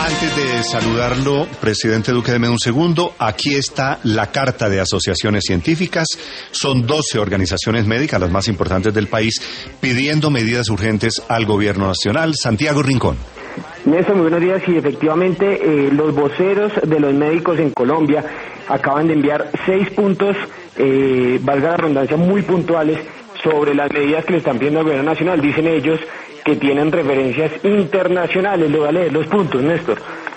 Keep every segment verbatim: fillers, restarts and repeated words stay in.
Antes de saludarlo, presidente Duque, deme un segundo. Aquí está la carta de asociaciones científicas. Son doce organizaciones médicas, las más importantes del país, pidiendo medidas urgentes al gobierno nacional. Santiago Rincón. Néstor, muy buenos días. Y efectivamente, eh, los voceros de los médicos en Colombia acaban de enviar seis puntos, eh, valga la redundancia, muy puntuales sobre las medidas que le están pidiendo al gobierno nacional. Dicen ellos que tienen referencias internacionales. Le voy a leer los puntos, Néstor.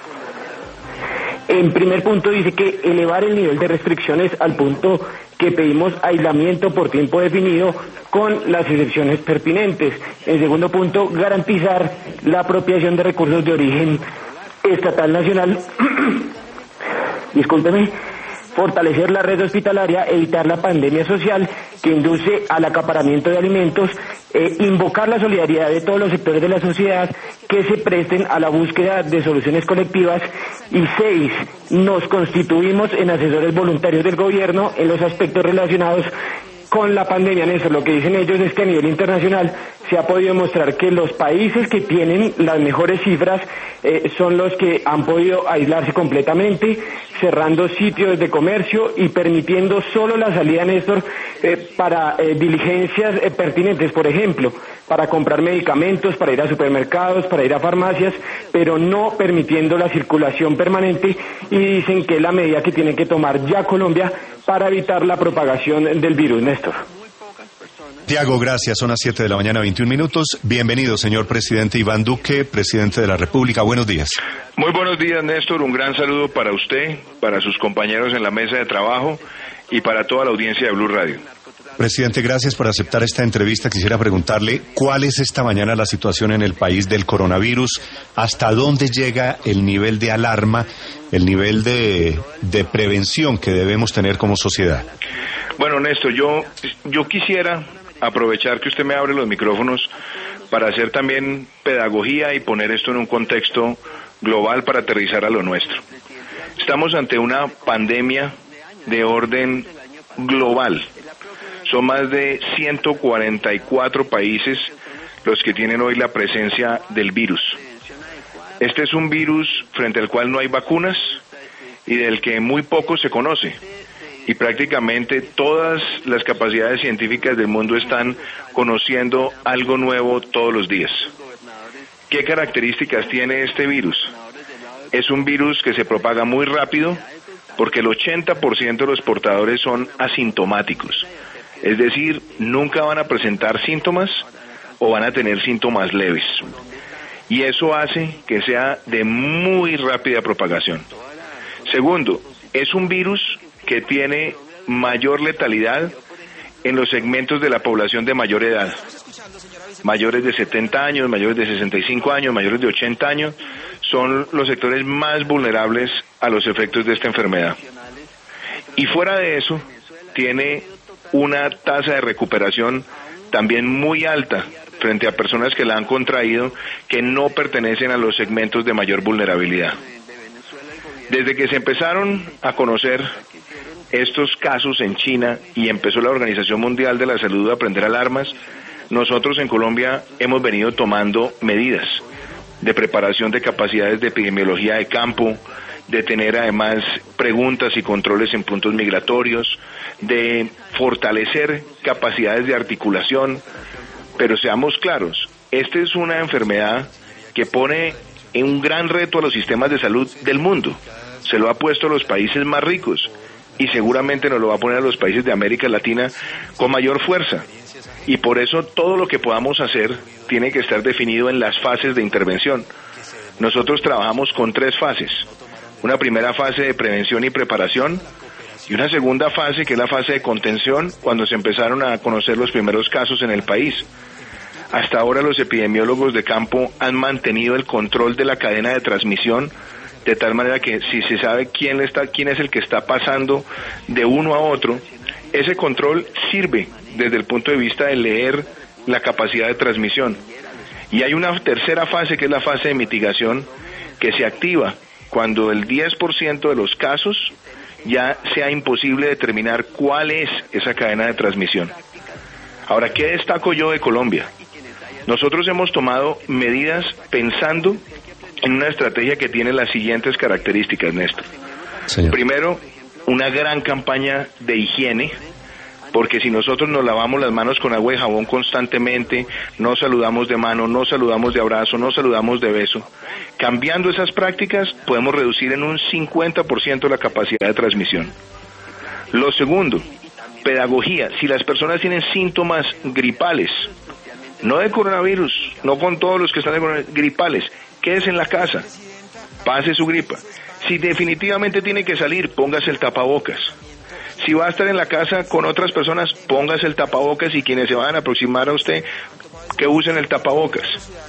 En primer punto dice que elevar el nivel de restricciones al punto que pedimos aislamiento por tiempo definido con las excepciones pertinentes. En segundo punto, garantizar la apropiación de recursos de origen estatal nacional. Discúlpeme. Fortalecer la red hospitalaria, evitar la pandemia social que induce al acaparamiento de alimentos, eh, invocar la solidaridad de todos los sectores de la sociedad que se presten a la búsqueda de soluciones colectivas. Y seis, nos constituimos en asesores voluntarios del gobierno en los aspectos relacionados con la pandemia. Néstor, lo que dicen ellos es que a nivel internacional se ha podido demostrar que los países que tienen las mejores cifras eh, son los que han podido aislarse completamente, cerrando sitios de comercio y permitiendo solo la salida, Néstor, eh, para eh, diligencias eh, pertinentes, por ejemplo, para comprar medicamentos, para ir a supermercados, para ir a farmacias, pero no permitiendo la circulación permanente, y dicen que es la medida que tiene que tomar ya Colombia para evitar la propagación del virus, Néstor. Tiago, gracias. Son las siete de la mañana, veintiún minutos. Bienvenido, señor presidente Iván Duque, presidente de la República. Buenos días. Muy buenos días, Néstor. Un gran saludo para usted, para sus compañeros en la mesa de trabajo y para toda la audiencia de Blue Radio. Presidente, gracias por aceptar esta entrevista. Quisiera preguntarle cuál es esta mañana la situación en el país del coronavirus, hasta dónde llega el nivel de alarma, el nivel de, de prevención que debemos tener como sociedad. Bueno, Néstor, yo, yo quisiera aprovechar que usted me abre los micrófonos para hacer también pedagogía y poner esto en un contexto global para aterrizar a lo nuestro. Estamos ante una pandemia de orden global. Son más de ciento cuarenta y cuatro países los que tienen hoy la presencia del virus. Este es un virus frente al cual no hay vacunas y del que muy poco se conoce. Y prácticamente todas las capacidades científicas del mundo están conociendo algo nuevo todos los días. ¿Qué características tiene este virus? Es un virus que se propaga muy rápido porque el ochenta por ciento de los portadores son asintomáticos. Es decir, nunca van a presentar síntomas o van a tener síntomas leves. Y eso hace que sea de muy rápida propagación. Segundo, es un virus que tiene mayor letalidad en los segmentos de la población de mayor edad. Mayores de setenta años, mayores de sesenta y cinco años, mayores de ochenta años, son los sectores más vulnerables a los efectos de esta enfermedad. Y fuera de eso, tiene una tasa de recuperación también muy alta frente a personas que la han contraído que no pertenecen a los segmentos de mayor vulnerabilidad. Desde que se empezaron a conocer estos casos en China y empezó la Organización Mundial de la Salud a prender alarmas, nosotros en Colombia hemos venido tomando medidas de preparación de capacidades de epidemiología de campo, de tener además preguntas y controles en puntos migratorios, de fortalecer capacidades de articulación, pero seamos claros, esta es una enfermedad que pone en un gran reto a los sistemas de salud del mundo. Se lo ha puesto a los países más ricos y seguramente nos lo va a poner a los países de América Latina con mayor fuerza. Y por eso todo lo que podamos hacer tiene que estar definido en las fases de intervención. Nosotros trabajamos con tres fases. Una primera fase de prevención y preparación y una segunda fase que es la fase de contención cuando se empezaron a conocer los primeros casos en el país. Hasta ahora los epidemiólogos de campo han mantenido el control de la cadena de transmisión de tal manera que si se sabe quién está, quién es el que está pasando de uno a otro, ese control sirve desde el punto de vista de leer la capacidad de transmisión. Y hay una tercera fase que es la fase de mitigación que se activa cuando el diez por ciento de los casos ya sea imposible determinar cuál es esa cadena de transmisión. Ahora, ¿qué destaco yo de Colombia? Nosotros hemos tomado medidas pensando en una estrategia que tiene las siguientes características, Néstor. Señor. Primero, una gran campaña de higiene, porque si nosotros nos lavamos las manos con agua y jabón constantemente, no saludamos de mano, no saludamos de abrazo, no saludamos de beso, cambiando esas prácticas podemos reducir en un cincuenta por ciento la capacidad de transmisión. Lo segundo, pedagogía. Si las personas tienen síntomas gripales, no de coronavirus, no con todos los que están de coronavirus, gripales, quédese en la casa, pase su gripa. Si definitivamente tiene que salir, póngase el tapabocas. Si va a estar en la casa con otras personas, póngase el tapabocas, y quienes se van a aproximar a usted, que usen el tapabocas.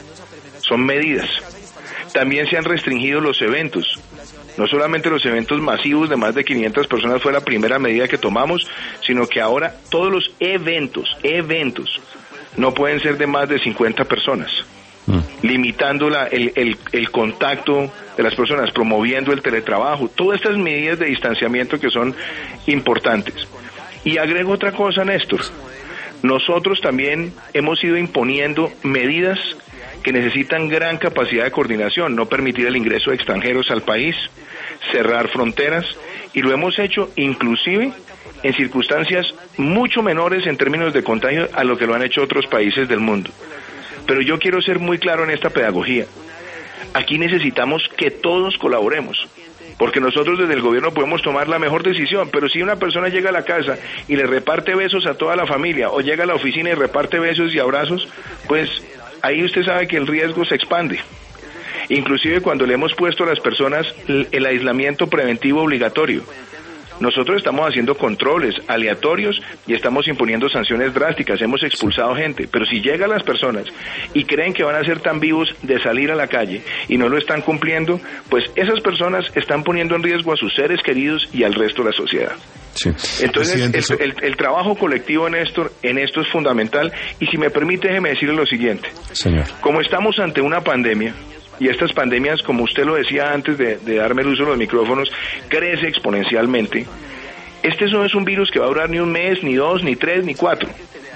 Son medidas. También se han restringido los eventos. No solamente los eventos masivos de más de quinientas personas fue la primera medida que tomamos, sino que ahora todos los eventos, eventos, no pueden ser de más de cincuenta personas, mm. limitando la, el, el, el contacto de las personas, promoviendo el teletrabajo, todas estas medidas de distanciamiento que son importantes. Y agrego otra cosa, Néstor, nosotros también hemos ido imponiendo medidas que necesitan gran capacidad de coordinación, no permitir el ingreso de extranjeros al país, cerrar fronteras, y lo hemos hecho inclusive en circunstancias mucho menores en términos de contagio a lo que lo han hecho otros países del mundo. Pero yo quiero ser muy claro en esta pedagogía. Aquí necesitamos que todos colaboremos, porque nosotros desde el gobierno podemos tomar la mejor decisión, pero si una persona llega a la casa y le reparte besos a toda la familia, o llega a la oficina y reparte besos y abrazos, pues ahí usted sabe que el riesgo se expande. Inclusive cuando le hemos puesto a las personas el aislamiento preventivo obligatorio, nosotros estamos haciendo controles aleatorios y estamos imponiendo sanciones drásticas, hemos expulsado gente, pero si llegan las personas y creen que van a ser tan vivos de salir a la calle y no lo están cumpliendo, pues esas personas están poniendo en riesgo a sus seres queridos y al resto de la sociedad. Sí. Entonces el, el, el trabajo colectivo, Néstor, en esto es fundamental, y si me permite, déjeme decirle lo siguiente. Señor. Como estamos ante una pandemia, y estas pandemias, como usted lo decía antes de, de darme el uso de los micrófonos, crece exponencialmente. Este no es un virus que va a durar ni un mes, ni dos, ni tres, ni cuatro.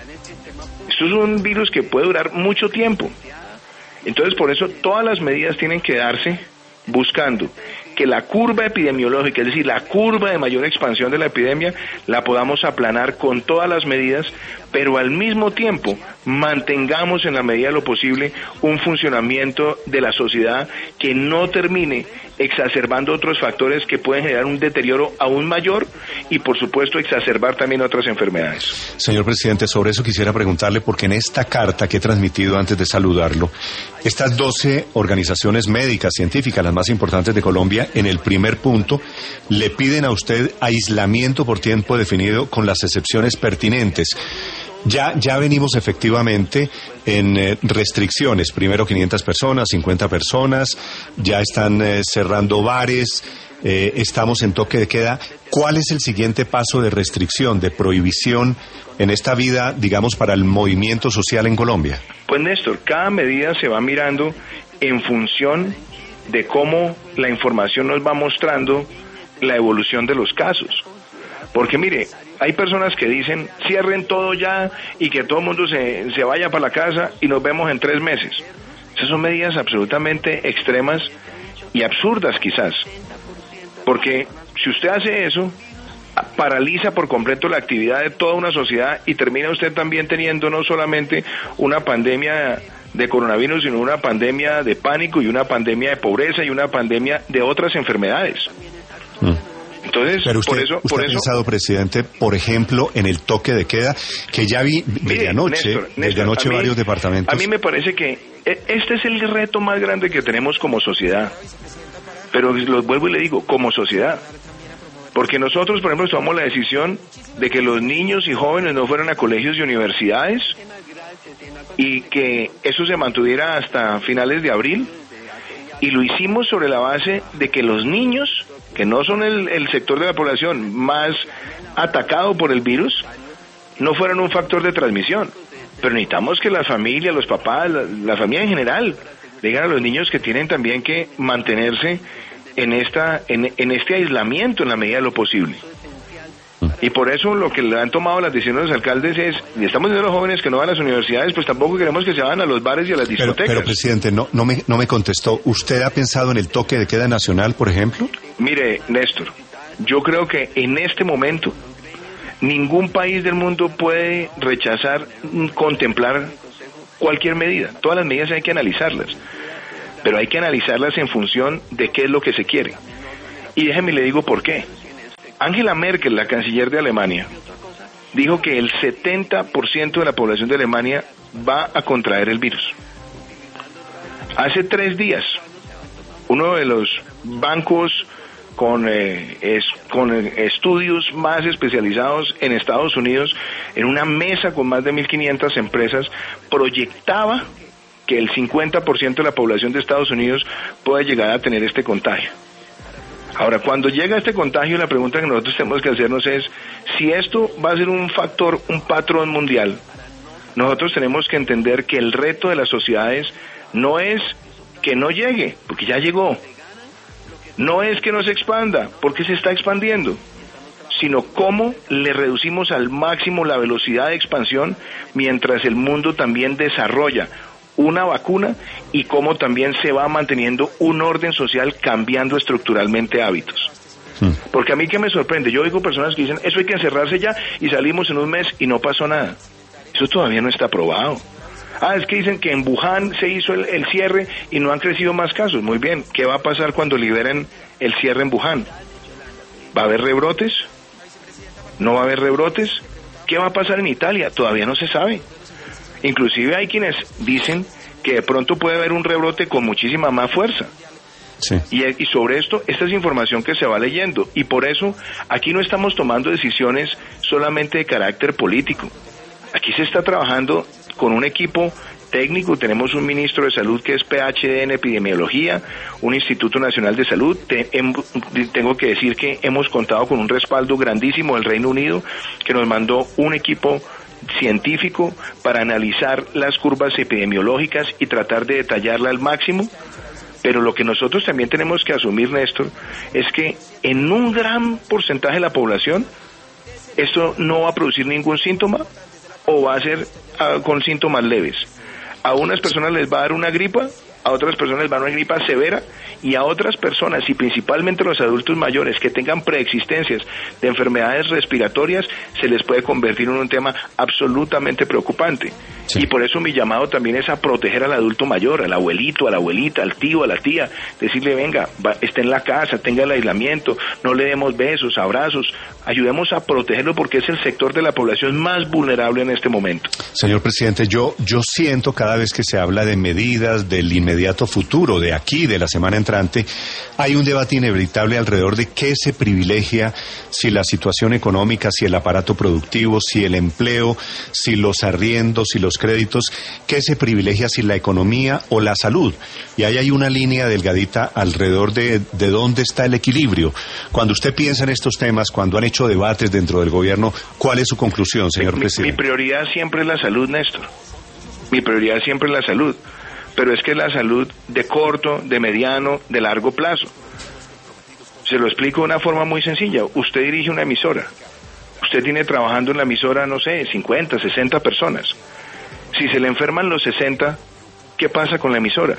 Esto es un virus que puede durar mucho tiempo. Entonces, por eso todas las medidas tienen que darse buscando que la curva epidemiológica, es decir, la curva de mayor expansión de la epidemia, la podamos aplanar con todas las medidas, pero al mismo tiempo mantengamos en la medida de lo posible un funcionamiento de la sociedad que no termine exacerbando otros factores que pueden generar un deterioro aún mayor y, por supuesto, exacerbar también otras enfermedades. Señor presidente, sobre eso quisiera preguntarle, porque en esta carta que he transmitido antes de saludarlo, estas doce organizaciones médicas, científicas, las más importantes de Colombia, en el primer punto, le piden a usted aislamiento por tiempo definido con las excepciones pertinentes. Ya, ya venimos efectivamente en eh, restricciones, primero quinientas personas, cincuenta personas, ya están eh, cerrando bares, eh, estamos en toque de queda. ¿Cuál es el siguiente paso de restricción, de prohibición en esta vida, digamos, para el movimiento social en Colombia? Pues Néstor, cada medida se va mirando en función de cómo la información nos va mostrando la evolución de los casos. Porque mire, hay personas que dicen, cierren todo ya y que todo el mundo se, se vaya para la casa y nos vemos en tres meses. Esas son medidas absolutamente extremas y absurdas quizás. Porque si usted hace eso, paraliza por completo la actividad de toda una sociedad y termina usted también teniendo no solamente una pandemia de coronavirus, sino una pandemia de pánico y una pandemia de pobreza y una pandemia de otras enfermedades. Mm. Entonces, pero usted, por eso, usted por ha eso, pensado, presidente, por ejemplo, en el toque de queda, que ya vi desde anoche, Néstor, Néstor, desde anoche mí, varios departamentos. A mí me parece que este es el reto más grande que tenemos como sociedad, pero lo vuelvo y le digo, como sociedad, porque nosotros, por ejemplo, tomamos la decisión de que los niños y jóvenes no fueran a colegios y universidades y que eso se mantuviera hasta finales de abril, y lo hicimos sobre la base de que los niños, que no son el, el sector de la población más atacado por el virus, no fueran un factor de transmisión. Pero necesitamos que las familias, los papás, la, la familia en general, digan a los niños que tienen también que mantenerse en esta en, en este aislamiento en la medida de lo posible. Y por eso lo que le han tomado las decisiones los alcaldes es, y estamos diciendo a los jóvenes que no van a las universidades, pues tampoco queremos que se vayan a los bares y a las discotecas. Pero, pero presidente, no, no, me, no me contestó. ¿Usted ha pensado en el toque de queda nacional, por ejemplo? Mire, Néstor, yo creo que en este momento ningún país del mundo puede rechazar, contemplar cualquier medida. Todas las medidas hay que analizarlas, pero hay que analizarlas en función de qué es lo que se quiere. Y déjeme le digo por qué. Angela Merkel, la canciller de Alemania, dijo que el setenta por ciento de la población de Alemania va a contraer el virus. Hace tres días, uno de los bancos con, eh, es, con estudios más especializados en Estados Unidos, en una mesa con más de mil quinientas empresas, proyectaba que el cincuenta por ciento de la población de Estados Unidos puede llegar a tener este contagio. Ahora, cuando llega este contagio, la pregunta que nosotros tenemos que hacernos es, si esto va a ser un factor, un patrón mundial, nosotros tenemos que entender que el reto de las sociedades no es que no llegue, porque ya llegó, no es que no se expanda, porque se está expandiendo, sino cómo le reducimos al máximo la velocidad de expansión mientras el mundo también desarrolla una vacuna y cómo también se va manteniendo un orden social cambiando estructuralmente hábitos. Sí. Porque a mí que me sorprende, yo oigo personas que dicen, eso hay que encerrarse ya y salimos en un mes y no pasó nada. Eso todavía no está aprobado. Ah, es que dicen que en Wuhan se hizo el, el cierre y no han crecido más casos. Muy bien, ¿qué va a pasar cuando liberen el cierre en Wuhan? ¿Va a haber rebrotes? ¿No va a haber rebrotes? ¿Qué va a pasar en Italia? Todavía no se sabe. Inclusive hay quienes dicen que de pronto puede haber un rebrote con muchísima más fuerza. Sí. Y, y sobre esto, esta es información que se va leyendo. Y por eso, aquí no estamos tomando decisiones solamente de carácter político. Aquí se está trabajando con un equipo técnico. Tenemos un ministro de salud que es P H D en epidemiología, un Instituto Nacional de Salud. Te, em, tengo que decir que hemos contado con un respaldo grandísimo del Reino Unido, que nos mandó un equipo científico para analizar las curvas epidemiológicas y tratar de detallarla al máximo. Pero lo que nosotros también tenemos que asumir, Néstor, es que en un gran porcentaje de la población esto no va a producir ningún síntoma o va a ser uh, con síntomas leves. A unas personas les va a dar una gripa, a otras personas les va a dar una gripa severa, y a otras personas, y principalmente los adultos mayores que tengan preexistencias de enfermedades respiratorias, se les puede convertir en un tema absolutamente preocupante. Sí. Y por eso mi llamado también es a proteger al adulto mayor, al abuelito, a la abuelita, al tío, a la tía, decirle, venga, va, esté en la casa, tenga el aislamiento, no le demos besos, abrazos, ayudemos a protegerlo porque es el sector de la población más vulnerable en este momento. Señor presidente, yo, yo siento cada vez que se habla de medidas del inmediato futuro, de aquí, de la semana entrante, hay un debate inevitable alrededor de qué se privilegia, si la situación económica, si el aparato productivo, si el empleo, si los arriendos, si los créditos, qué se privilegia, si la economía o la salud. Y ahí hay una línea delgadita alrededor de, de dónde está el equilibrio. Cuando usted piensa en estos temas, cuando han hecho debates dentro del gobierno, ¿cuál es su conclusión, señor mi, presidente? Mi prioridad siempre es la salud, Néstor. Mi prioridad siempre es la salud. Pero es que la salud de corto, de mediano, de largo plazo. Se lo explico de una forma muy sencilla. Usted dirige una emisora. Usted tiene trabajando en la emisora, no sé, cincuenta, sesenta personas. Si se le enferman los sesenta, ¿qué pasa con la emisora?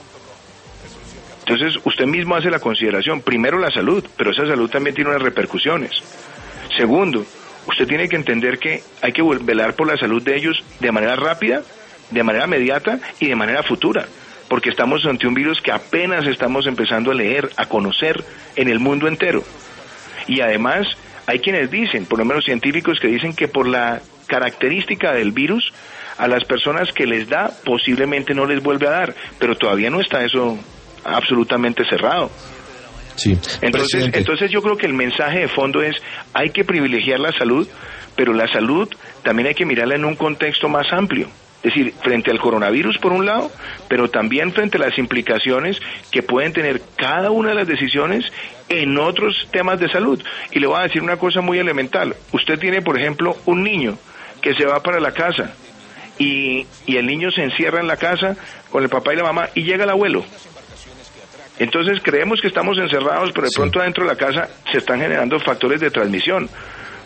Entonces, usted mismo hace la consideración. Primero, la salud, pero esa salud también tiene unas repercusiones. Segundo, usted tiene que entender que hay que velar por la salud de ellos de manera rápida, de manera inmediata y de manera futura, porque estamos ante un virus que apenas estamos empezando a leer, a conocer en el mundo entero. Y además hay quienes dicen, por lo menos científicos, que dicen que por la característica del virus, a las personas que les da posiblemente no les vuelve a dar, pero todavía no está eso absolutamente cerrado. Sí, entonces, entonces yo creo que el mensaje de fondo es, hay que privilegiar la salud, pero la salud también hay que mirarla en un contexto más amplio. Es decir, frente al coronavirus por un lado, pero también frente a las implicaciones que pueden tener cada una de las decisiones en otros temas de salud. Y le voy a decir una cosa muy elemental. Usted tiene, por ejemplo, un niño que se va para la casa y, y el niño se encierra en la casa con el papá y la mamá y llega el abuelo. Entonces creemos que estamos encerrados, pero de pronto sí, dentro de la casa se están generando factores de transmisión.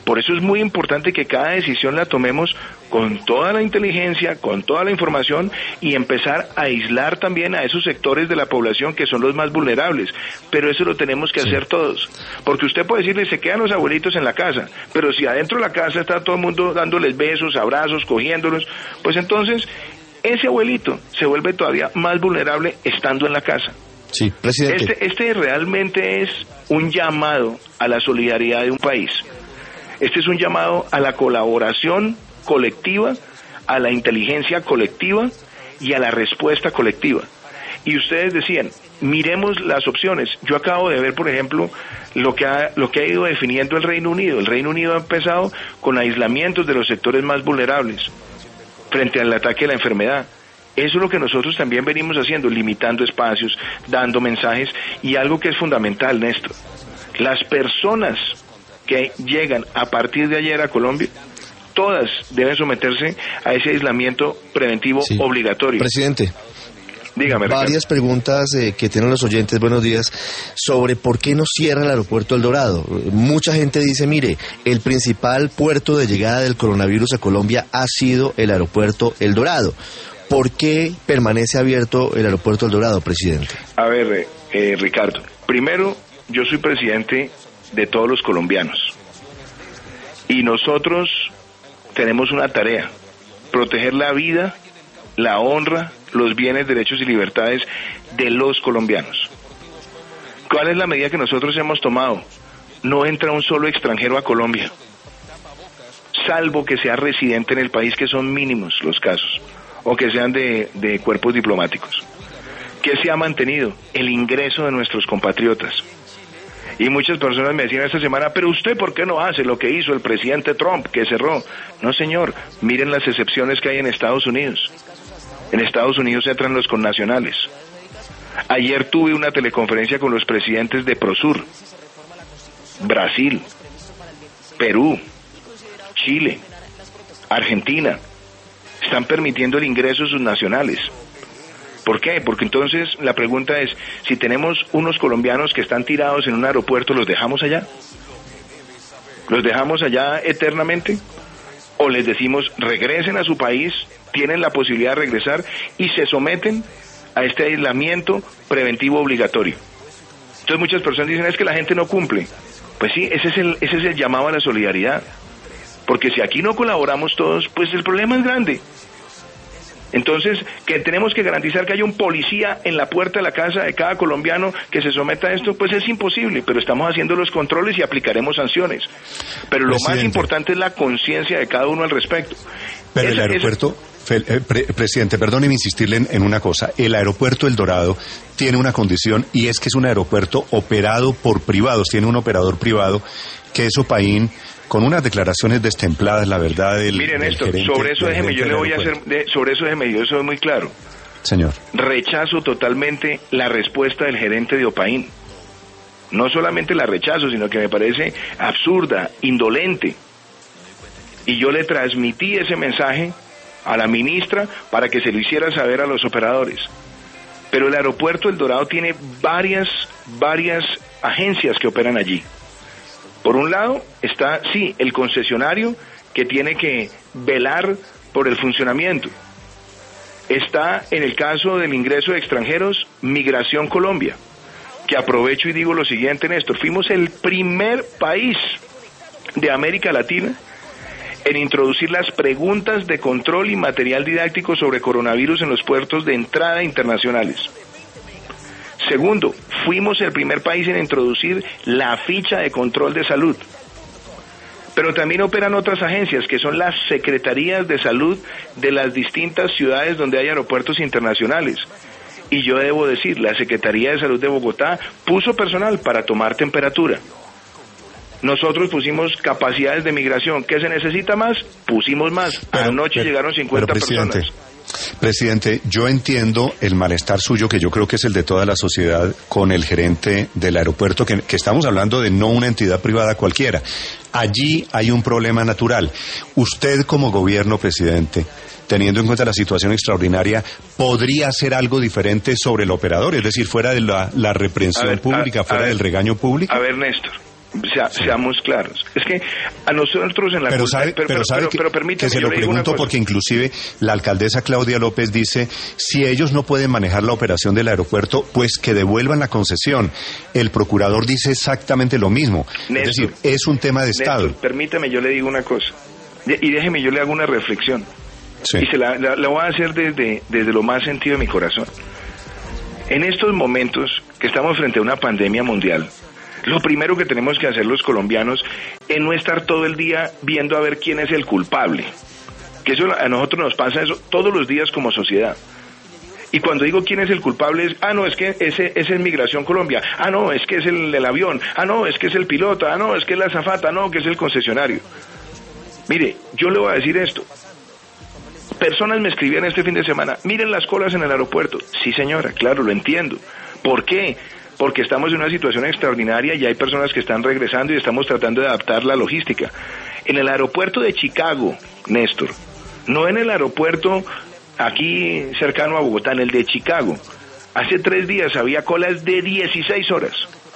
Por eso es muy importante que cada decisión la tomemos con toda la inteligencia, con toda la información y empezar a aislar también a esos sectores de la población que son los más vulnerables. Pero eso lo tenemos que sí. hacer todos. Porque usted puede decirle, se quedan los abuelitos en la casa, pero si adentro de la casa está todo el mundo dándoles besos, abrazos, cogiéndolos, pues entonces ese abuelito se vuelve todavía más vulnerable estando en la casa. Sí, presidente. Este, este realmente es un llamado a la solidaridad de un país. Este es un llamado a la colaboración colectiva, a la inteligencia colectiva y a la respuesta colectiva. Y ustedes decían, miremos las opciones. Yo acabo de ver, por ejemplo, lo que ha, lo que ha ido definiendo el Reino Unido. El Reino Unido ha empezado con aislamientos de los sectores más vulnerables frente al ataque de la enfermedad. Eso es lo que nosotros también venimos haciendo, limitando espacios, dando mensajes, y algo que es fundamental, Néstor. Las personas que llegan a partir de ayer a Colombia, todas deben someterse a ese aislamiento preventivo sí. obligatorio. Presidente, dígame. Varias Ricardo. preguntas eh, que tienen los oyentes, buenos días, sobre por qué no cierra el aeropuerto El Dorado. Mucha gente dice, mire, el principal puerto de llegada del coronavirus a Colombia ha sido el aeropuerto El Dorado. ¿Por qué permanece abierto el aeropuerto El Dorado, presidente? A ver, eh, eh, Ricardo, primero, yo soy presidente de todos los colombianos y nosotros tenemos una tarea: proteger la vida, la honra, los bienes, derechos y libertades de los colombianos. ¿Cuál es la medida que nosotros hemos tomado? No entra un solo extranjero a Colombia, salvo que sea residente en el país, que son mínimos los casos, o que sean de, de cuerpos diplomáticos. ¿Qué se ha mantenido? El ingreso de nuestros compatriotas. Y muchas personas me decían esta semana, pero usted ¿por qué no hace lo que hizo el presidente Trump, que cerró? No, señor, miren las excepciones que hay en Estados Unidos. En Estados Unidos entran los connacionales. Ayer tuve una teleconferencia con los presidentes de Prosur, Brasil, Perú, Chile, Argentina. Están permitiendo el ingreso de sus nacionales. ¿Por qué? Porque entonces la pregunta es, si tenemos unos colombianos que están tirados en un aeropuerto, ¿los dejamos allá? ¿Los dejamos allá eternamente? ¿O les decimos, regresen a su país, tienen la posibilidad de regresar y se someten a este aislamiento preventivo obligatorio? Entonces muchas personas dicen, es que la gente no cumple. Pues sí, ese es el, ese es el llamado a la solidaridad. Porque si aquí no colaboramos todos, pues el problema es grande. Entonces, que tenemos que garantizar que haya un policía en la puerta de la casa de cada colombiano que se someta a esto, pues es imposible, pero estamos haciendo los controles y aplicaremos sanciones. Pero lo Presidente. más importante es la conciencia de cada uno al respecto. Pero esa, el aeropuerto, esa... eh, pre, presidente, perdóneme insistirle en, en una cosa, el aeropuerto El Dorado tiene una condición, y es que es un aeropuerto operado por privados, tiene un operador privado, que es Opaín, con unas declaraciones destempladas, la verdad, del, Miren del esto, gerente, sobre eso déjeme, yo le voy a aeropuerto. hacer, de, sobre eso déjeme, yo soy muy claro. Señor. Rechazo totalmente la respuesta del gerente de Opaín. No solamente la rechazo, sino que me parece absurda, indolente. Y yo le transmití ese mensaje a la ministra para que se lo hiciera saber a los operadores. Pero el aeropuerto El Dorado tiene varias, varias agencias que operan allí. Por un lado está, sí, el concesionario que tiene que velar por el funcionamiento. Está, en el caso del ingreso de extranjeros, Migración Colombia, que aprovecho y digo lo siguiente, Néstor, fuimos el primer país de América Latina en introducir las preguntas de control y material didáctico sobre coronavirus en los puertos de entrada internacionales. Segundo, fuimos el primer país en introducir la ficha de control de salud. Pero también operan otras agencias, que son las secretarías de salud de las distintas ciudades donde hay aeropuertos internacionales. Y yo debo decir, la Secretaría de Salud de Bogotá puso personal para tomar temperatura. Nosotros pusimos capacidades de migración. ¿Qué se necesita más? Pusimos más. Pero, Anoche pero, llegaron cincuenta pero, presidente, personas. Presidente, yo entiendo el malestar suyo, que yo creo que es el de toda la sociedad, con el gerente del aeropuerto, que, que estamos hablando de no una entidad privada cualquiera. Allí hay un problema natural. Usted, como gobierno, presidente, teniendo en cuenta la situación extraordinaria, ¿podría hacer algo diferente sobre el operador? Es decir, fuera de la, la reprensión A ver, pública, a, fuera a ver, del regaño público. A ver, Néstor, O sea, seamos claros. Es que a nosotros en la... Pero sabe, pero, pero, sabe pero, pero, pero que, que se lo pregunto porque inclusive la alcaldesa Claudia López dice, si ellos no pueden manejar la operación del aeropuerto, pues que devuelvan la concesión. El procurador dice exactamente lo mismo. Néstor, es decir, es un tema de Estado. Néstor, permítame, yo le digo una cosa. Y déjeme, yo le hago una reflexión. Sí. Y se la, la, la voy a hacer desde, desde lo más sentido de mi corazón. En estos momentos que estamos frente a una pandemia mundial, lo primero que tenemos que hacer los colombianos es no estar todo el día viendo a ver quién es el culpable. Que eso a nosotros nos pasa eso todos los días como sociedad. Y cuando digo quién es el culpable es, ah, no, es que ese, ese es Migración Colombia, ah, no, es que es el del avión, ah, no, es que es el piloto, ah, no, es que es la azafata, no, que es el concesionario. Mire, yo le voy a decir esto. Personas me escribían este fin de semana, miren las colas en el aeropuerto. Sí, señora, claro, lo entiendo. ¿Por qué? Porque estamos en una situación extraordinaria y hay personas que están regresando y estamos tratando de adaptar la logística. En el aeropuerto de Chicago, Néstor, no en el aeropuerto aquí cercano a Bogotá, en el de Chicago, hace tres días había colas de dieciséis horas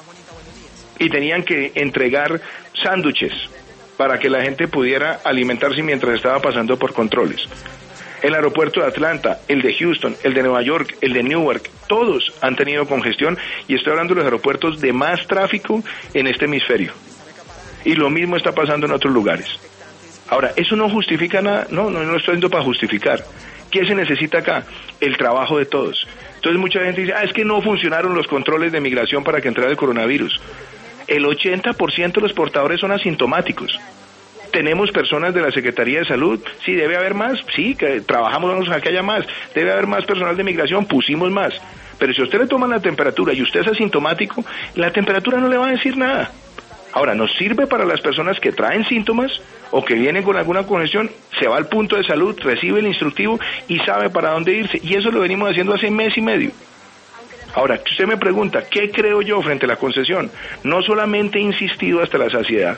y tenían que entregar sándwiches para que la gente pudiera alimentarse mientras estaba pasando por controles. El aeropuerto de Atlanta, el de Houston, el de Nueva York, el de Newark, todos han tenido congestión y estoy hablando de los aeropuertos de más tráfico en este hemisferio. Y lo mismo está pasando en otros lugares. Ahora, ¿eso no justifica nada? No, no, no lo estoy diciendo para justificar. ¿Qué se necesita acá? El trabajo de todos. Entonces mucha gente dice, ah, es que no funcionaron los controles de migración para que entrara el coronavirus. El ochenta por ciento de los portadores son asintomáticos. ¿Tenemos personas de la Secretaría de Salud? Sí, debe haber más. Sí, que trabajamos a que haya más. Debe haber más personal de migración, pusimos más. Pero si a usted le toman la temperatura y usted es asintomático, la temperatura no le va a decir nada. Ahora, nos sirve para las personas que traen síntomas o que vienen con alguna congestión, se va al punto de salud, recibe el instructivo y sabe para dónde irse. Y eso lo venimos haciendo hace mes y medio. Ahora, usted me pregunta, ¿qué creo yo frente a la concesión? No solamente he insistido hasta la saciedad,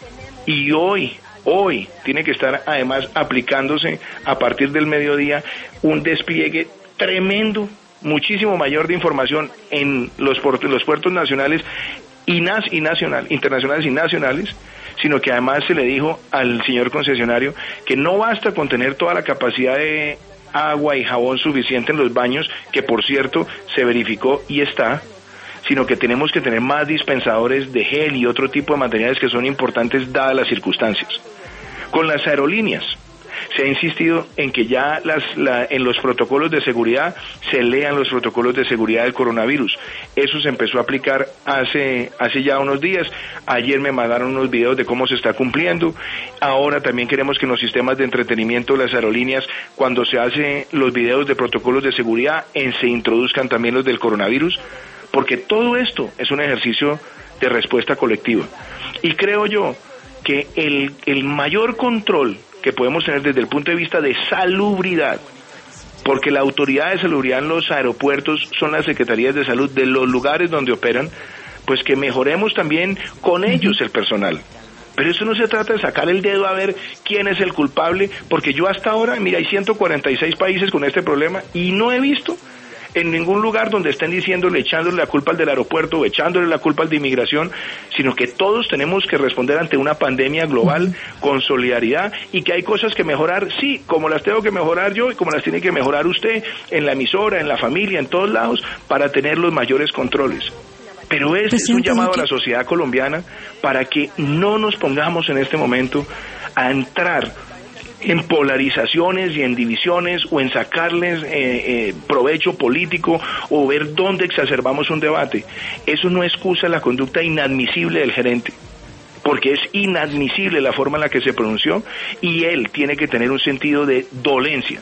y hoy, hoy, tiene que estar además aplicándose a partir del mediodía un despliegue tremendo, muchísimo mayor de información en los puertos, los puertos nacionales y, nas, y nacional, internacionales y nacionales, sino que además se le dijo al señor concesionario que no basta con tener toda la capacidad de agua y jabón suficiente en los baños, que por cierto se verificó y está, sino que tenemos que tener más dispensadores de gel y otro tipo de materiales que son importantes dadas las circunstancias. Con las aerolíneas se ha insistido en que ya las, la, en los protocolos de seguridad se lean los protocolos de seguridad del coronavirus. Eso se empezó a aplicar hace, hace ya unos días. Ayer me mandaron unos videos de cómo se está cumpliendo. Ahora también queremos que en los sistemas de entretenimiento de las aerolíneas, cuando se hacen los videos de protocolos de seguridad, en, se introduzcan también los del coronavirus, porque todo esto es un ejercicio de respuesta colectiva. Y creo yo que el, el mayor control que podemos tener desde el punto de vista de salubridad, porque la autoridad de salubridad en los aeropuertos son las secretarías de salud de los lugares donde operan, pues que mejoremos también con ellos el personal. Pero eso no se trata de sacar el dedo a ver quién es el culpable, porque yo hasta ahora, mira, hay ciento cuarenta y seis países con este problema y no he visto en ningún lugar donde estén diciéndole, echándole la culpa al del aeropuerto o echándole la culpa al de inmigración, sino que todos tenemos que responder ante una pandemia global con solidaridad y que hay cosas que mejorar, sí, como las tengo que mejorar yo y como las tiene que mejorar usted en la emisora, en la familia, en todos lados, para tener los mayores controles. Pero ese es un llamado a la sociedad colombiana para que no nos pongamos en este momento a entrar en polarizaciones y en divisiones o en sacarles eh, eh, provecho político o ver dónde exacerbamos un debate. Eso no excusa la conducta inadmisible del gerente, porque es inadmisible la forma en la que se pronunció y él tiene que tener un sentido de dolencia.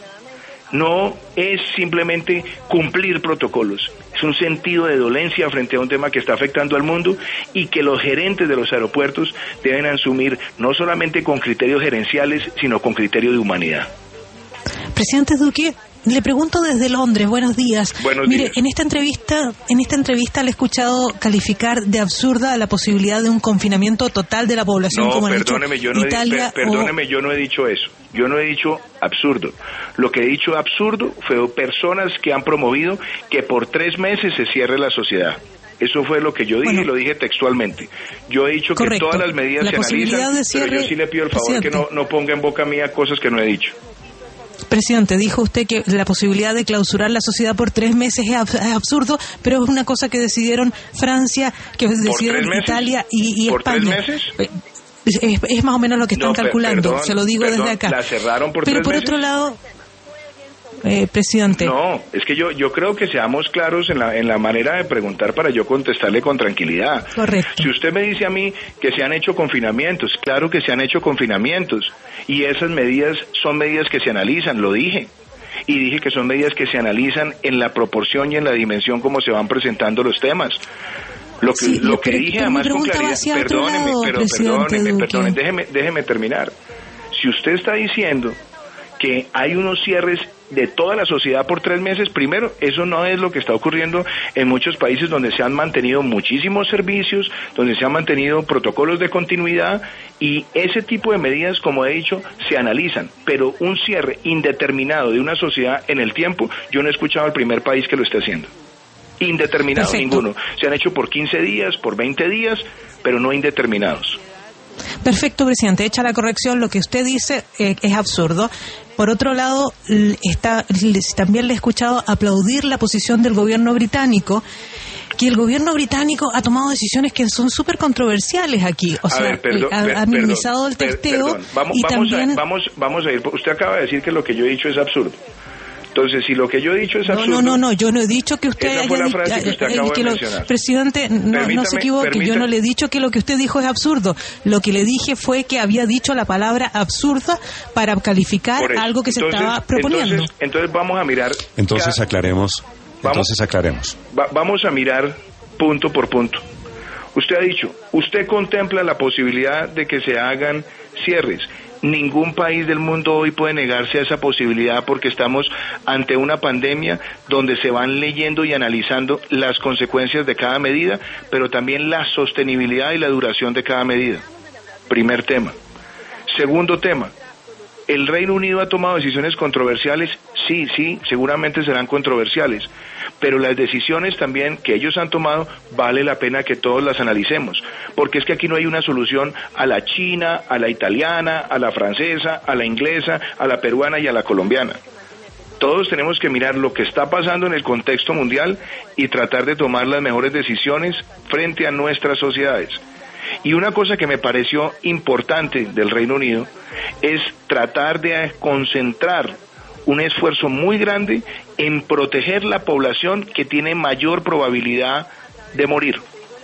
No es simplemente cumplir protocolos, es un sentido de dolencia frente a un tema que está afectando al mundo y que los gerentes de los aeropuertos deben asumir no solamente con criterios gerenciales, sino con criterio de humanidad. Presidente Duque, le pregunto desde Londres, buenos días. Buenos Mire, días. en esta entrevista, en esta entrevista le he escuchado calificar de absurda la posibilidad de un confinamiento total de la población, no, como han perdóneme, hecho yo no Italia he, per, perdóneme, o... yo no he dicho eso. Yo no he dicho absurdo. Lo que he dicho absurdo fue personas que han promovido que por tres meses se cierre la sociedad. Eso fue lo que yo dije, bueno, y lo dije textualmente. Yo he dicho correcto. que todas las medidas la se analizan, cierre, pero yo sí le pido el favor presidente. que no, no ponga en boca mía cosas que no he dicho. Presidente, dijo usted que la posibilidad de clausurar la sociedad por tres meses es, ab- es absurdo, pero es una cosa que decidieron Francia, que decidieron Italia y, y ¿Por España. ¿Por tres meses? Es, es más o menos lo que están no, calculando, perdón, se lo digo perdón, desde acá. ¿La cerraron por pero tres por meses? otro lado... Eh, presidente. No, es que yo yo creo que seamos claros en la en la manera de preguntar para yo contestarle con tranquilidad. Correcto. Si usted me dice a mí que se han hecho confinamientos, claro que se han hecho confinamientos y esas medidas son medidas que se analizan, lo dije. Y dije que son medidas que se analizan en la proporción y en la dimensión como se van presentando los temas. Lo que, sí, lo que dije además con claridad, perdóneme, lado, pero perdóneme, perdóneme, déjeme, déjeme terminar. Si usted está diciendo que hay unos cierres de toda la sociedad por tres meses, primero, eso no es lo que está ocurriendo en muchos países donde se han mantenido muchísimos servicios, donde se han mantenido protocolos de continuidad, y ese tipo de medidas, como he dicho, se analizan, pero un cierre indeterminado de una sociedad en el tiempo, yo no he escuchado al primer país que lo esté haciendo. Indeterminado, perfecto. Ninguno. Se han hecho por quince días, por veinte días, pero no indeterminados. Perfecto, presidente. Hecha la corrección, lo que usted dice eh, es absurdo. Por otro lado, está, también le he escuchado aplaudir la posición del gobierno británico, que el gobierno británico ha tomado decisiones que son súper controversiales aquí. O a sea, ver, perdón, ha, ha minimizado el testeo per, vamos, y vamos también... A, vamos, vamos a ir. Usted acaba de decir que lo que yo he dicho es absurdo. Entonces, si lo que yo he dicho es absurdo... No, no, no, yo no he dicho que usted esa fue haya la frase dicho... que usted acabó de lo, mencionar. Presidente, no, no se equivoque, permítame. Yo no le he dicho que lo que usted dijo es absurdo. Lo que le dije fue que había dicho la palabra absurda para calificar algo que se entonces, estaba proponiendo. Entonces, entonces vamos a mirar... Entonces cada, aclaremos, vamos, entonces aclaremos. Va, vamos a mirar punto por punto. Usted ha dicho, usted contempla la posibilidad de que se hagan cierres. Ningún país del mundo hoy puede negarse a esa posibilidad porque estamos ante una pandemia donde se van leyendo y analizando las consecuencias de cada medida, pero también la sostenibilidad y la duración de cada medida. Primer tema. Segundo tema. ¿El Reino Unido ha tomado decisiones controversiales? Sí, sí, seguramente serán controversiales, pero las decisiones también que ellos han tomado vale la pena que todos las analicemos, porque es que aquí no hay una solución a la china, a la italiana, a la francesa, a la inglesa, a la peruana y a la colombiana. Todos tenemos que mirar lo que está pasando en el contexto mundial y tratar de tomar las mejores decisiones frente a nuestras sociedades. Y una cosa que me pareció importante del Reino Unido es tratar de concentrar un esfuerzo muy grande en proteger la población que tiene mayor probabilidad de morir.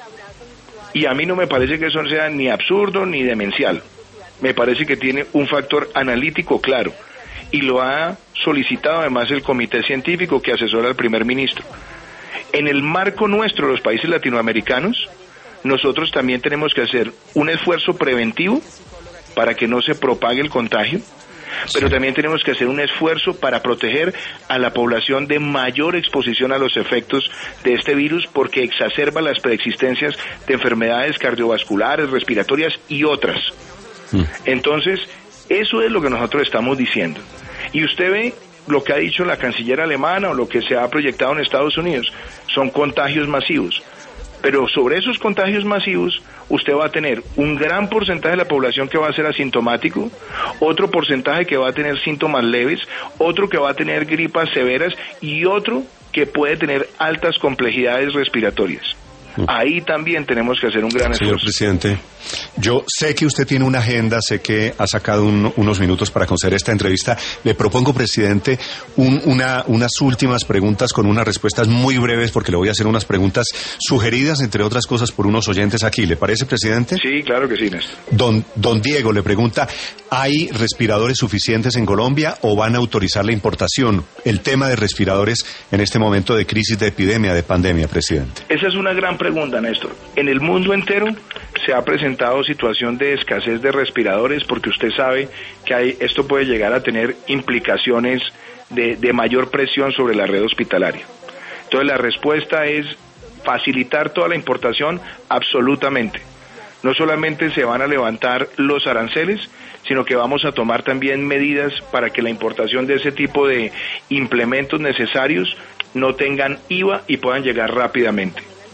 Y a mí no me parece que eso sea ni absurdo ni demencial. Me parece que tiene un factor analítico claro. Y lo ha solicitado además el comité científico que asesora al primer ministro. En el marco nuestro, los países latinoamericanos, nosotros también tenemos que hacer un esfuerzo preventivo para que no se propague el contagio, pero también tenemos que hacer un esfuerzo para proteger a la población de mayor exposición a los efectos de este virus, porque exacerba las preexistencias de enfermedades cardiovasculares, respiratorias y otras. Entonces, eso es lo que nosotros estamos diciendo. Y usted ve lo que ha dicho la canciller alemana o lo que se ha proyectado en Estados Unidos, son contagios masivos. Pero sobre esos contagios masivos, usted va a tener un gran porcentaje de la población que va a ser asintomático, otro porcentaje que va a tener síntomas leves, otro que va a tener gripas severas y otro que puede tener altas complejidades respiratorias. Ahí también tenemos que hacer un gran esfuerzo. Señor presidente, yo sé que usted tiene una agenda, sé que ha sacado un, unos minutos para conceder esta entrevista. Le propongo, presidente, un, una, unas últimas preguntas con unas respuestas muy breves, porque le voy a hacer unas preguntas sugeridas, entre otras cosas, por unos oyentes aquí. ¿Le parece, presidente? Sí, claro que sí, Néstor. Don, don Diego le pregunta, ¿hay respiradores suficientes en Colombia o van a autorizar la importación? El tema de respiradores en este momento de crisis, de epidemia, de pandemia, presidente. Esa es una gran pregunta. Pregunta, Néstor. En el mundo entero se ha presentado situación de escasez de respiradores porque usted sabe que hay, esto puede llegar a tener implicaciones de, de mayor presión sobre la red hospitalaria. Entonces la respuesta es facilitar toda la importación absolutamente. No solamente se van a levantar los aranceles, sino que vamos a tomar también medidas para que la importación de ese tipo de implementos necesarios no tengan I V A y puedan llegar rápidamente.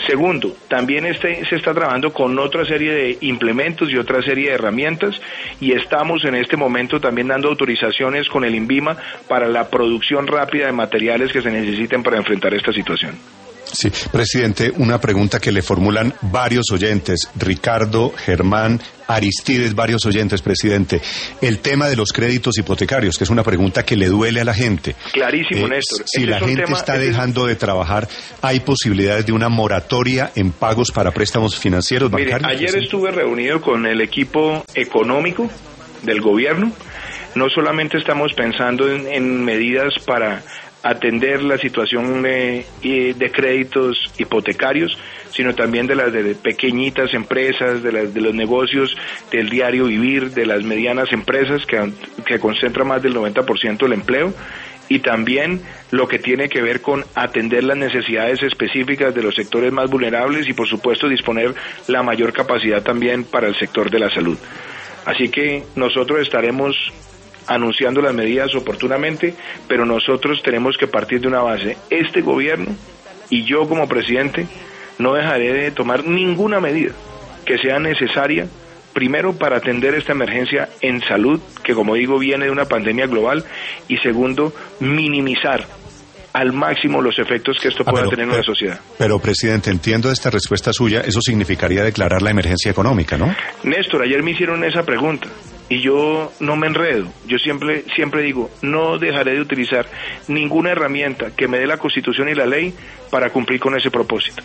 Segundo, también este, se está trabajando con otra serie de implementos y otra serie de herramientas, y estamos en este momento también dando autorizaciones con el INVIMA para la producción rápida de materiales que se necesiten para enfrentar esta situación. Sí, presidente, una pregunta que le formulan varios oyentes, Ricardo, Germán, Aristides, varios oyentes, presidente. El tema de los créditos hipotecarios, que es una pregunta que le duele a la gente. Clarísimo, eh, Néstor. Si la gente tema, está dejando es... de trabajar, ¿hay posibilidades de una moratoria en pagos para préstamos financieros bancarios? Mire, ayer presidente? estuve reunido con el equipo económico del gobierno. No solamente estamos pensando en, en medidas para atender la situación de, de créditos hipotecarios, sino también de las de pequeñitas empresas, de las de los negocios del diario vivir, de las medianas empresas que, que concentran más del noventa por ciento del empleo, y también lo que tiene que ver con atender las necesidades específicas de los sectores más vulnerables y, por supuesto, disponer la mayor capacidad también para el sector de la salud. Así que nosotros estaremos anunciando las medidas oportunamente, pero nosotros tenemos que partir de una base. Este gobierno y yo como presidente no dejaré de tomar ninguna medida que sea necesaria, primero para atender esta emergencia en salud, que como digo viene de una pandemia global, y segundo, minimizar al máximo los efectos que esto ah, pueda pero, tener en pero, la sociedad. Pero, presidente, entiendo esta respuesta suya, eso significaría declarar la emergencia económica, ¿no? Néstor, ayer me hicieron esa pregunta y yo no me enredo. Yo siempre, siempre digo, no dejaré de utilizar ninguna herramienta que me dé la Constitución y la ley para cumplir con ese propósito.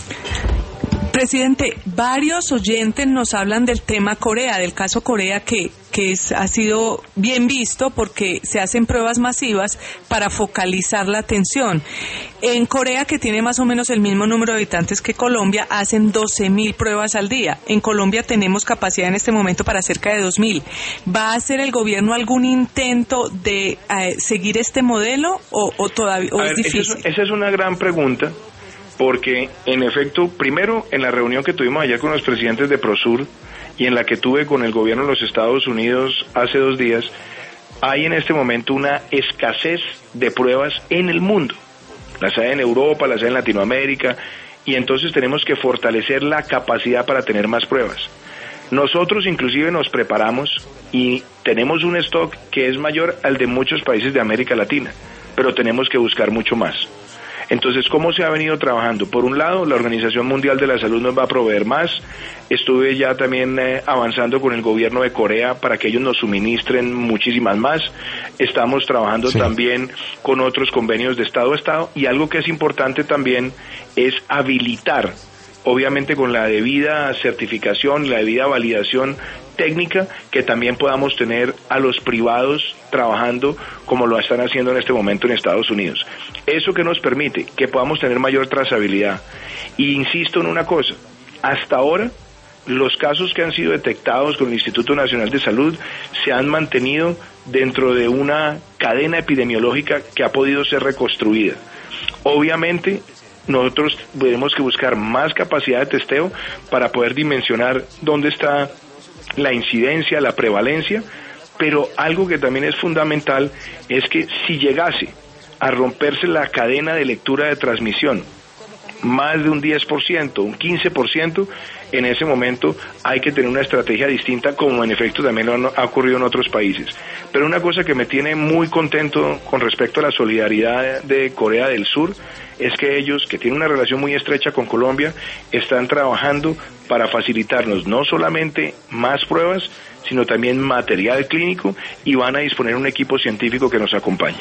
Presidente, varios oyentes nos hablan del tema Corea, del caso Corea, que, que es, ha sido bien visto porque se hacen pruebas masivas para focalizar la atención. En Corea, que tiene más o menos el mismo número de habitantes que Colombia, hacen doce mil pruebas al día. En Colombia tenemos capacidad en este momento para cerca de dos mil. ¿Va a hacer el gobierno algún intento de eh, seguir este modelo o, o todavía o ver, es difícil? Esa es, esa es una gran pregunta. Porque, en efecto, primero, en la reunión que tuvimos ayer con los presidentes de Prosur y en la que tuve con el gobierno de los Estados Unidos hace dos días, hay en este momento una escasez de pruebas en el mundo. Las hay en Europa, las hay en Latinoamérica, y entonces tenemos que fortalecer la capacidad para tener más pruebas. Nosotros inclusive nos preparamos y tenemos un stock que es mayor al de muchos países de América Latina, pero tenemos que buscar mucho más. Entonces, ¿cómo se ha venido trabajando? Por un lado, la Organización Mundial de la Salud nos va a proveer más. Estuve ya también eh, avanzando con el gobierno de Corea para que ellos nos suministren muchísimas más. Estamos trabajando sí. también con otros convenios de Estado a Estado, y algo que es importante también es habilitar, obviamente con la debida certificación, la debida validación técnica, que también podamos tener a los privados trabajando como lo están haciendo en este momento en Estados Unidos. Eso que nos permite que podamos tener mayor trazabilidad. Y insisto en una cosa, hasta ahora los casos que han sido detectados con el Instituto Nacional de Salud se han mantenido dentro de una cadena epidemiológica que ha podido ser reconstruida. Obviamente nosotros tenemos que buscar más capacidad de testeo para poder dimensionar dónde está la incidencia, la prevalencia, pero algo que también es fundamental es que si llegase a romperse la cadena de lectura de transmisión, más de un diez por ciento, un quince por ciento, en ese momento hay que tener una estrategia distinta, como en efecto también lo ha ocurrido en otros países. Pero una cosa que me tiene muy contento con respecto a la solidaridad de Corea del Sur es que ellos, que tienen una relación muy estrecha con Colombia, están trabajando para facilitarnos no solamente más pruebas, sino también material clínico, y van a disponer un equipo científico que nos acompañe.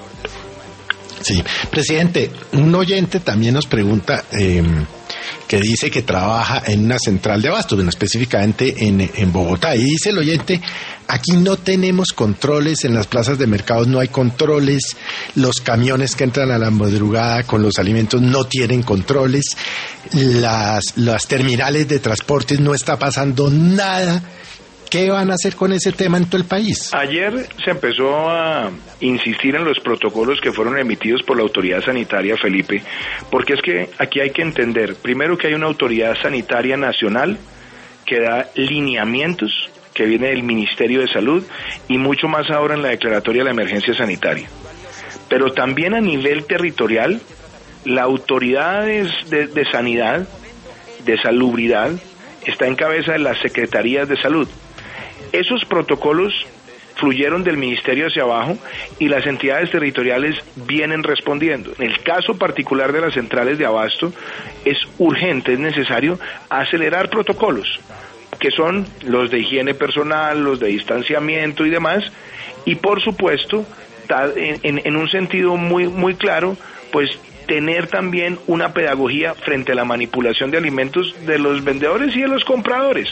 Sí, presidente, un oyente también nos pregunta, eh, que dice que trabaja en una central de abastos, bueno, específicamente en, en Bogotá, y dice el oyente, aquí no tenemos controles, en las plazas de mercados no hay controles, los camiones que entran a la madrugada con los alimentos no tienen controles, las, las terminales de transportes no está pasando nada. ¿Qué van a hacer con ese tema en todo el país? Ayer se empezó a insistir en los protocolos que fueron emitidos por la autoridad sanitaria, Felipe, porque es que aquí hay que entender, primero, que hay una autoridad sanitaria nacional que da lineamientos, que viene del Ministerio de Salud, y mucho más ahora en la declaratoria de la emergencia sanitaria. Pero también a nivel territorial La autoridad de, de, de sanidad, de salubridad, está en cabeza de las secretarías de salud. Esos protocolos fluyeron del ministerio hacia abajo y las entidades territoriales vienen respondiendo. En el caso particular de las centrales de abasto, es urgente, es necesario acelerar protocolos, que son los de higiene personal, los de distanciamiento y demás, y por supuesto, en, en, en un sentido muy, muy claro, pues tener también una pedagogía frente a la manipulación de alimentos de los vendedores y de los compradores.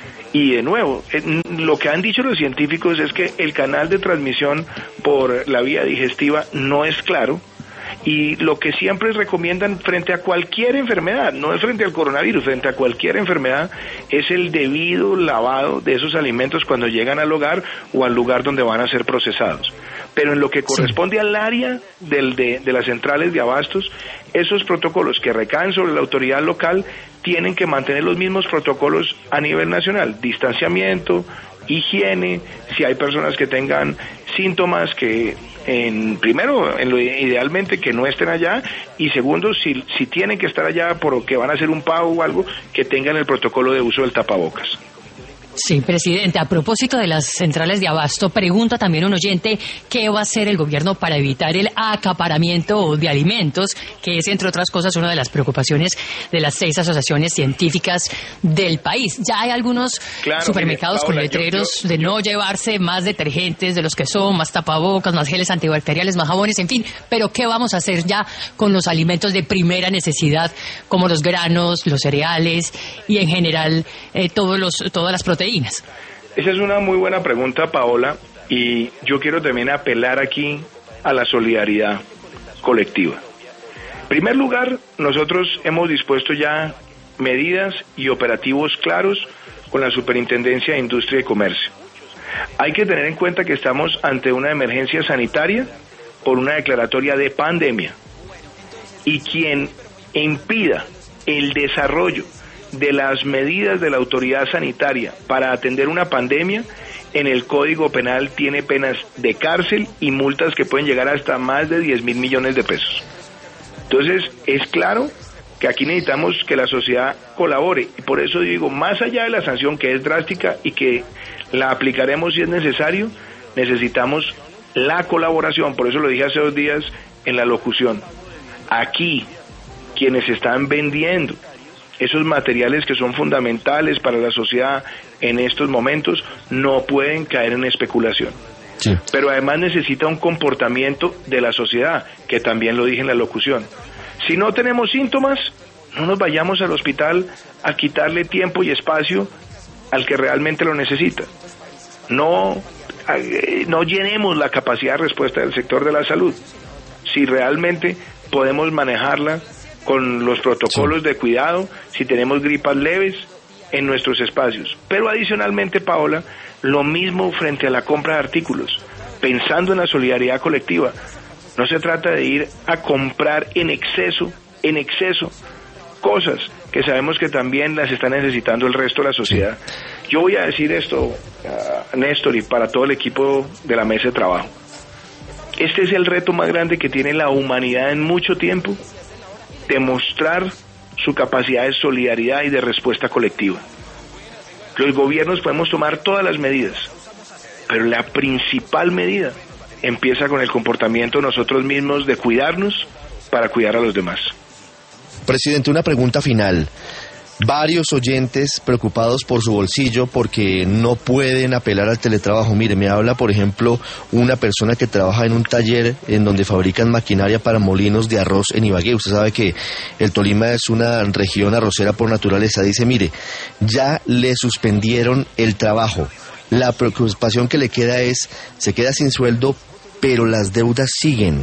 Y de nuevo, lo que han dicho los científicos es que el canal de transmisión por la vía digestiva no es claro, y lo que siempre recomiendan frente a cualquier enfermedad, no es frente al coronavirus, frente a cualquier enfermedad, es el debido lavado de esos alimentos cuando llegan al hogar o al lugar donde van a ser procesados. Pero en lo que corresponde sí. al área del, de, de las centrales de abastos, esos protocolos que recaen sobre la autoridad local tienen que mantener los mismos protocolos a nivel nacional: distanciamiento, higiene, si hay personas que tengan síntomas que en primero, en lo, idealmente que no estén allá, y segundo, si, si tienen que estar allá porque van a hacer un pago o algo, que tengan el protocolo de uso del tapabocas. Sí, presidente, a propósito de las centrales de abasto, pregunta también un oyente qué va a hacer el gobierno para evitar el acaparamiento de alimentos, que es, entre otras cosas, una de las preocupaciones de las seis asociaciones científicas del país. Ya hay algunos claro, supermercados mire, Paola, con letreros yo, yo, de no yo... llevarse más detergentes de los que son, más tapabocas, más geles antibacteriales, más jabones, en fin, pero ¿qué vamos a hacer ya con los alimentos de primera necesidad, como los granos, los cereales y en general eh, todos los, todas las proteínas? Esa es una muy buena pregunta, Paola, y yo quiero también apelar aquí a la solidaridad colectiva. En primer lugar, nosotros hemos dispuesto ya medidas y operativos claros con la Superintendencia de Industria y Comercio. Hay que tener en cuenta que estamos ante una emergencia sanitaria por una declaratoria de pandemia, y quien impida el desarrollo de las medidas de la autoridad sanitaria para atender una pandemia, en el Código Penal tiene penas de cárcel y multas que pueden llegar hasta más de diez mil millones de pesos. Entonces, es claro que aquí necesitamos que la sociedad colabore, y por eso digo, más allá de la sanción, que es drástica y que la aplicaremos si es necesario, necesitamos la colaboración. Por eso lo dije hace dos días en la locución. Aquí, quienes están vendiendo esos materiales que son fundamentales para la sociedad en estos momentos, no pueden caer en especulación. Sí. Pero además necesita un comportamiento de la sociedad, que también lo dije en la locución. Si no tenemos síntomas, no nos vayamos al hospital a quitarle tiempo y espacio al que realmente lo necesita. No, no llenemos la capacidad de respuesta del sector de la salud. Si realmente podemos manejarla con los protocolos sí. de cuidado, si tenemos gripas leves en nuestros espacios. Pero adicionalmente, Paola, lo mismo frente a la compra de artículos, pensando en la solidaridad colectiva. No se trata de ir a comprar en exceso, en exceso, cosas que sabemos que también las está necesitando el resto de la sociedad. Sí. Yo voy a decir esto, uh, Néstor, y para todo el equipo de la mesa de trabajo. Este es el reto más grande que tiene la humanidad en mucho tiempo, demostrar su capacidad de solidaridad y de respuesta colectiva. Los gobiernos podemos tomar todas las medidas, pero la principal medida empieza con el comportamiento nosotros mismos de cuidarnos para cuidar a los demás. Presidente, una pregunta final. Varios oyentes preocupados por su bolsillo porque no pueden apelar al teletrabajo. Mire, me habla, por ejemplo, una persona que trabaja en un taller en donde fabrican maquinaria para molinos de arroz en Ibagué. Usted sabe que el Tolima es una región arrocera por naturaleza. Dice, mire, ya le suspendieron el trabajo. La preocupación que le queda es, se queda sin sueldo, pero las deudas siguen.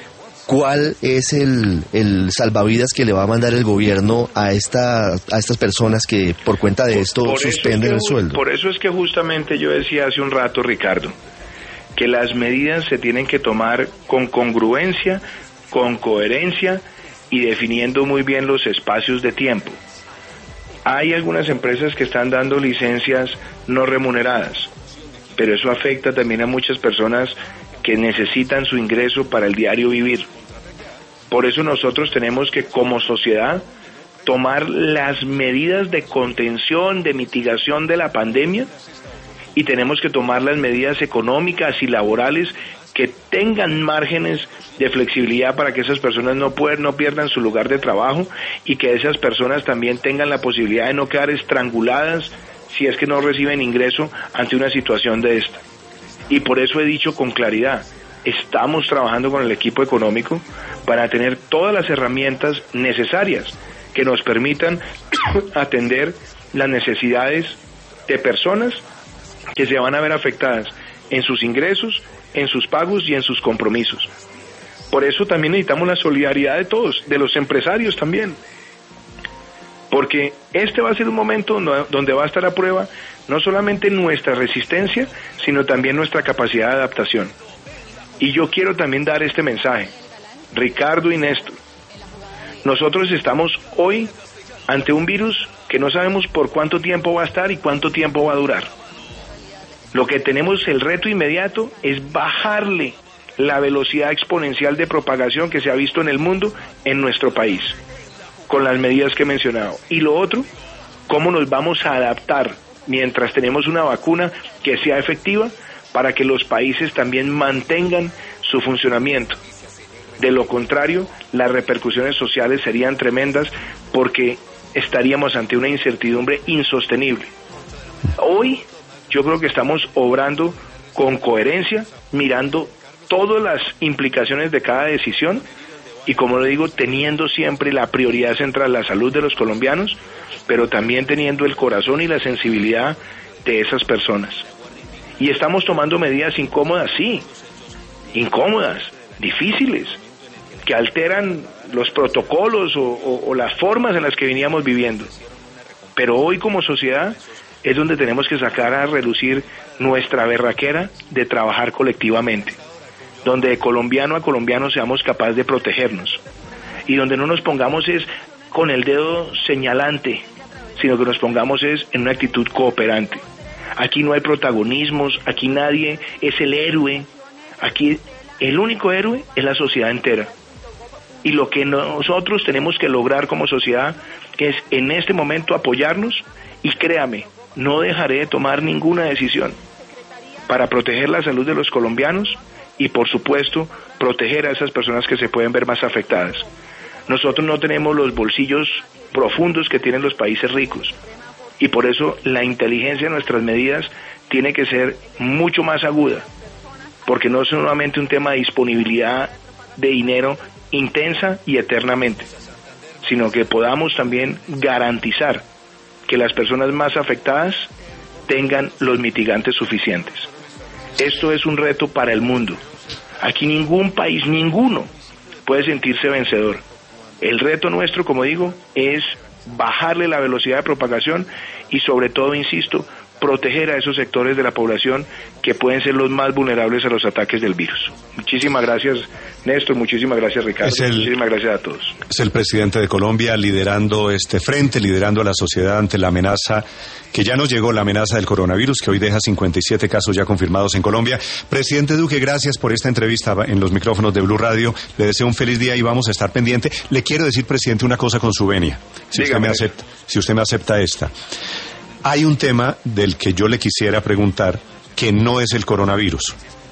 ¿Cuál es el, el salvavidas que le va a mandar el gobierno a esta a estas personas que por cuenta de esto por, por suspenden el sueldo? Por eso es que justamente yo decía hace un rato, Ricardo, que las medidas se tienen que tomar con congruencia, con coherencia y definiendo muy bien los espacios de tiempo. Hay algunas empresas que están dando licencias no remuneradas, pero eso afecta también a muchas personas que necesitan su ingreso para el diario vivir. Por eso nosotros tenemos que, como sociedad, tomar las medidas de contención, de mitigación de la pandemia, y tenemos que tomar las medidas económicas y laborales que tengan márgenes de flexibilidad para que esas personas no puedan, no pierdan su lugar de trabajo, y que esas personas también tengan la posibilidad de no quedar estranguladas si es que no reciben ingreso ante una situación de esta. Y por eso he dicho con claridad, estamos trabajando con el equipo económico para tener todas las herramientas necesarias que nos permitan atender las necesidades de personas que se van a ver afectadas en sus ingresos, en sus pagos y en sus compromisos. Por eso también necesitamos la solidaridad de todos, de los empresarios también, porque este va a ser un momento donde va a estar a prueba no solamente nuestra resistencia, sino también nuestra capacidad de adaptación. Y yo quiero también dar este mensaje, Ricardo y Néstor, nosotros estamos hoy ante un virus que no sabemos por cuánto tiempo va a estar y cuánto tiempo va a durar. Lo que tenemos, el reto inmediato, es bajarle la velocidad exponencial de propagación que se ha visto en el mundo, en nuestro país, con las medidas que he mencionado. Y lo otro, cómo nos vamos a adaptar mientras tenemos una vacuna que sea efectiva para que los países también mantengan su funcionamiento. De lo contrario, las repercusiones sociales serían tremendas porque estaríamos ante una incertidumbre insostenible. Hoy yo creo que estamos obrando con coherencia, mirando todas las implicaciones de cada decisión y, como lo digo, teniendo siempre la prioridad central, la salud de los colombianos, pero también teniendo el corazón y la sensibilidad de esas personas. Y estamos tomando medidas incómodas, sí, incómodas, difíciles, que alteran los protocolos o, o, o las formas en las que veníamos viviendo. Pero hoy como sociedad es donde tenemos que sacar a relucir nuestra berraquera de trabajar colectivamente, donde de colombiano a colombiano seamos capaces de protegernos y donde no nos pongamos es con el dedo señalante, sino que nos pongamos es en una actitud cooperante. Aquí no hay protagonismos, aquí nadie es el héroe, aquí el único héroe es la sociedad entera. Y lo que nosotros tenemos que lograr como sociedad es en este momento apoyarnos, y créame, no dejaré de tomar ninguna decisión para proteger la salud de los colombianos y, por supuesto, proteger a esas personas que se pueden ver más afectadas. Nosotros no tenemos los bolsillos profundos que tienen los países ricos, y por eso la inteligencia de nuestras medidas tiene que ser mucho más aguda, porque no es solamente un tema de disponibilidad de dinero intensa y eternamente, sino que podamos también garantizar que las personas más afectadas tengan los mitigantes suficientes. Esto es un reto para el mundo. Aquí ningún país, ninguno, puede sentirse vencedor. El reto nuestro, como digo, es bajarle la velocidad de propagación y, sobre todo, insisto, proteger a esos sectores de la población que pueden ser los más vulnerables a los ataques del virus. Muchísimas gracias, Néstor, muchísimas gracias, Ricardo, el, muchísimas gracias a todos. Es el presidente de Colombia liderando este frente, liderando a la sociedad ante la amenaza que ya nos llegó, la amenaza del coronavirus, que hoy deja cincuenta y siete casos ya confirmados en Colombia. Presidente Duque, gracias por esta entrevista en los micrófonos de Blue Radio. Le deseo un feliz día y vamos a estar pendiente. Le quiero decir, presidente, una cosa con su venia, si usted me acepta, si usted me acepta esta. Hay un tema del que yo le quisiera preguntar que no es el coronavirus,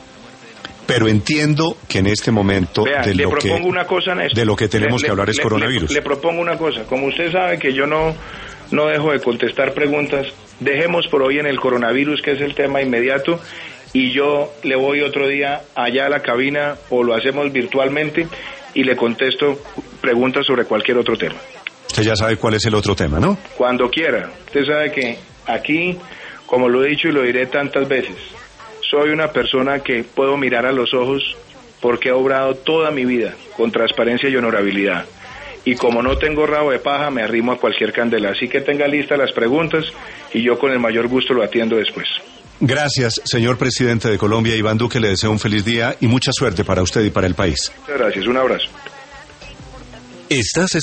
pero entiendo que en este momento Vea, de, lo que, una cosa, Néstor, de lo que tenemos le, que hablar le, es coronavirus. Le, le propongo una cosa, como usted sabe que yo no, no dejo de contestar preguntas, dejemos por hoy en el coronavirus, que es el tema inmediato, y yo le voy otro día allá a la cabina o lo hacemos virtualmente y le contesto preguntas sobre cualquier otro tema. Usted ya sabe cuál es el otro tema, ¿no? Cuando quiera. Usted sabe que aquí, como lo he dicho y lo diré tantas veces, soy una persona que puedo mirar a los ojos porque he obrado toda mi vida con transparencia y honorabilidad. Y como no tengo rabo de paja, me arrimo a cualquier candela. Así que tenga listas las preguntas y yo con el mayor gusto lo atiendo después. Gracias, señor presidente de Colombia, Iván Duque. Le deseo un feliz día y mucha suerte para usted y para el país. Muchas gracias. Un abrazo. Estás